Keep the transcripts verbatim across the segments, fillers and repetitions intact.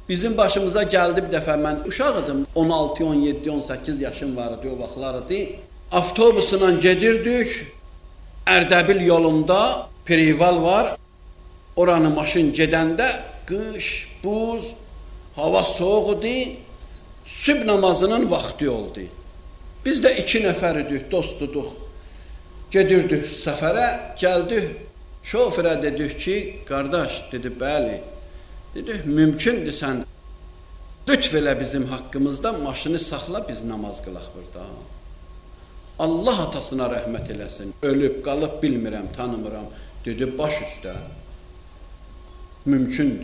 Bizim başımıza gəldi bir dəfə, mən uşaq idim, on altı, on yeddi, on səkkiz yaşım var idi, o vaxtlar idi. Avtobusla gedirdik, Ərdəbil yolunda perival var, oranı maşın gedəndə qış, buz, hava soğuk idi, sübh namazının vaxtı oldu. Biz də iki nəfər idik, dost idik, gedirdik səfərə, gəldik, şoförə dedik ki, qardaş, dedi, bəli, dedi, mümkündür sən, lütf elə bizim haqqımızda maşını saxla, biz namaz qılaq burada. Allah atasına rəhmət eləsin, ölüb, qalıb, bilmirəm, tanımıram, dedi, baş üstə, mümkündür.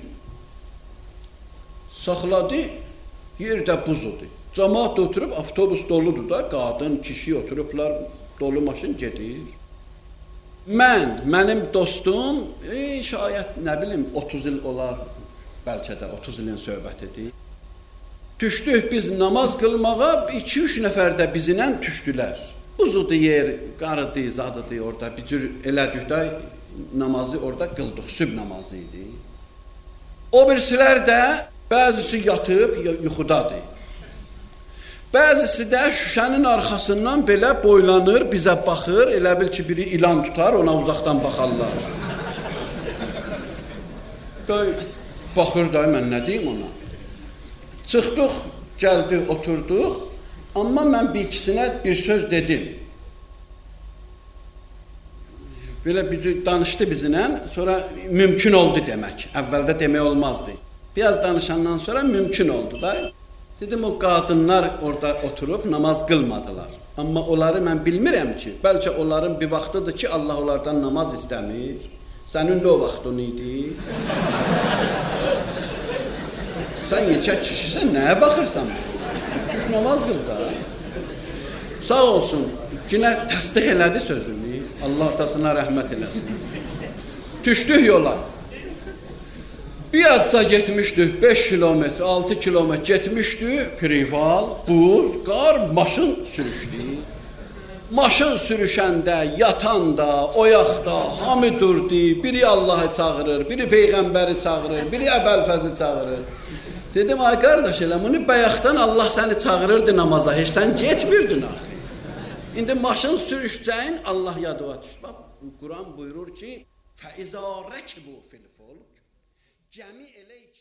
Saxladı, yerdə buzudur. Cəmaat oturub, avtobus doludur da, qadın, kişi oturublar, dolu maşın gedir. Mən, mənim dostum, e, şayət, nə bilim, otuz il olar, bəlkə də otuz ilin söhbətidir. Düşdük biz namaz qılmağa, iki üç nəfər də bizlə düşdülər. Buzudu yer, qarıdı, zadıdı orada, bir cür elədik də, namazı orada qıldıq, sübh namazı idi. O birisilər də, bəzisi yatıb, yuxudadır. Bəzisi də şüşənin arxasından belə boylanır, bizə baxır, elə bil ki, biri ilan tutar, ona uzaqdan baxarlar. Baxır da, mən nə deyim ona? Çıxdıq, gəldik, oturduq, amma mən bir ikisinə bir söz dedim. Belə bir danışdı bizimlə, sonra mümkün oldu demək. Əvvəldə demək olmazdı. Biraz danışandan sonra mümkün oldu da. Dedim, o qadınlar orada oturub namaz qılmadılar. Amma onları mən bilmirəm ki, bəlkə onların bir vaxtıdır ki, Allah onlardan namaz istəmir. Sənin də o vaxtın idi. Sən yekə kişisən, nəyə baxırsan? Düş namaz qıl da. Sağ olsun, günə təsdiq elədi sözünü. Allah atasına rəhmət eləsin. Düşdük yola. Bir adca getmişdik, beş kilometr, altı kilometr getmişdik, prival, buz, qar, maşın sürüşdü. Maşın sürüşəndə, yatanda, oyaqda, hamı durdu, biri Allah'ı çağırır, biri Peyğəmbəri çağırır, biri Əbəlfəzi çağırır. Dedim, ay qardaş elə, bunu bayaqdan Allah səni çağırırdı namaza, heç sən getmirdin axı. İndi maşın sürüşcəyin Allah yadıva düşdü. Bax, Quran buyurur ki, فَإِذَا رَكِبُوا فِي الْفُلْكِ Cəmi elə